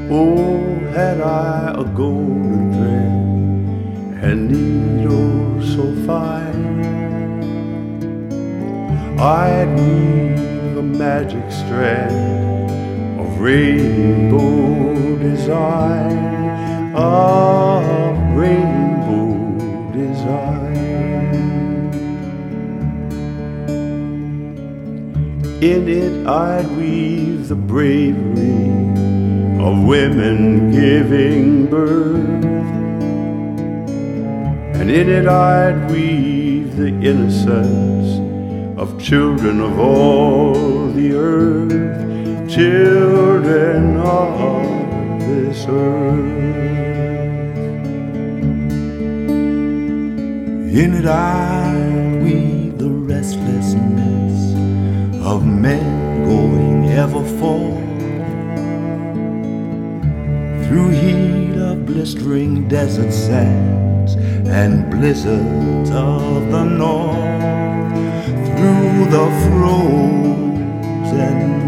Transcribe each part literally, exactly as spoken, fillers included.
Oh, had I a golden thread and needle so fine, I'd weave a magic strand of rainbow design, of rainbow design. In it I'd weave the bravery of women giving birth, and in it I'd weave the innocence of children of all the earth, children of this earth. In it I'd weave the restlessness of men going ever forth through heat of blistering desert sands and blizzards of the north, through the frozen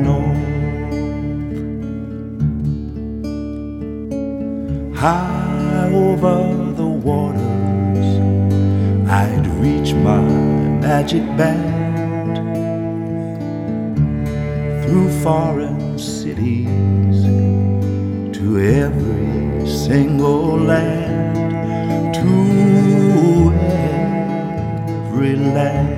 north. High over the waters I'd reach my magic band, through foreign cities to every single land, to every land.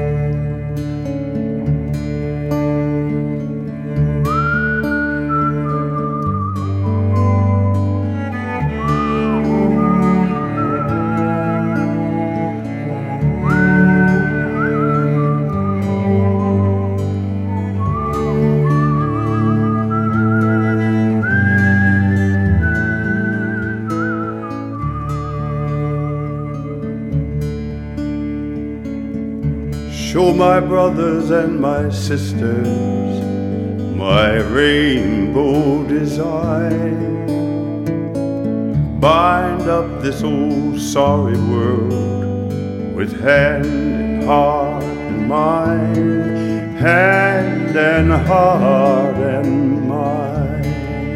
Show my brothers and my sisters my rainbow design. Bind up this old sorry world with hand and heart and mind, hand and heart and mind.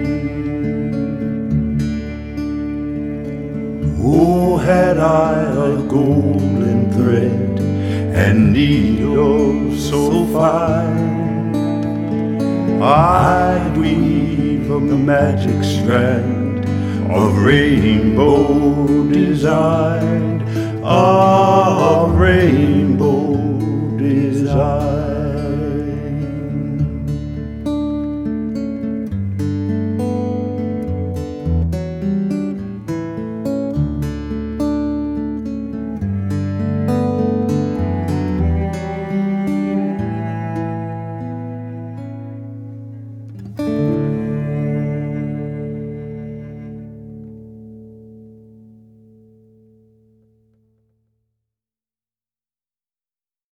Oh, had I a golden thread and needle so fine, I'd weave a magic strand of rainbow design, of rainbow design.